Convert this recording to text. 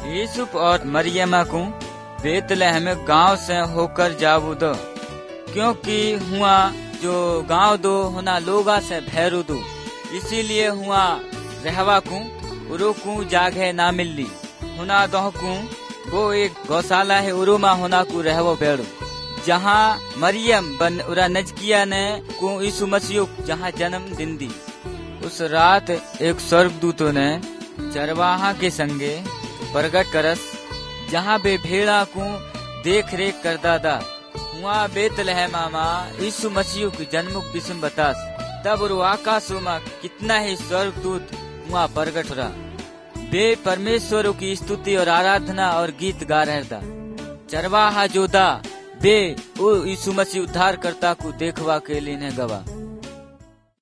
यूसुफ और मरियमा को बेतलहम गांव से होकर जाबू दो, क्योंकि हुआ जो गांव दो होना लोगा से भैरू दो, इसीलिए हुआ रहवा को उरो को जागे ना मिली। हुना दोह को वो एक गौशाला है उरुमा होना को रहवो बेड़ो, जहाँ मरियम बन उरा नजकिया ने को यीशु मसीह जहाँ जन्म दिन दी। उस रात एक स्वर्गदूतों ने चरवाहा के संगे प्रगट करस, जहाँ बे भेड़ा को देख रेख करदा दा। हुआ बेतलहम में यीशु मसीह की जन्म विषम बतास। तब वो आकाशों में कितना ही स्वर्गदूत हुआ प्रगट रहा, बे परमेश्वर की स्तुति और आराधना और गीत गा रहे दा। चरवाहा जोदा बे यीशु मसीह उद्धार करता को देखवा के लिए गवा।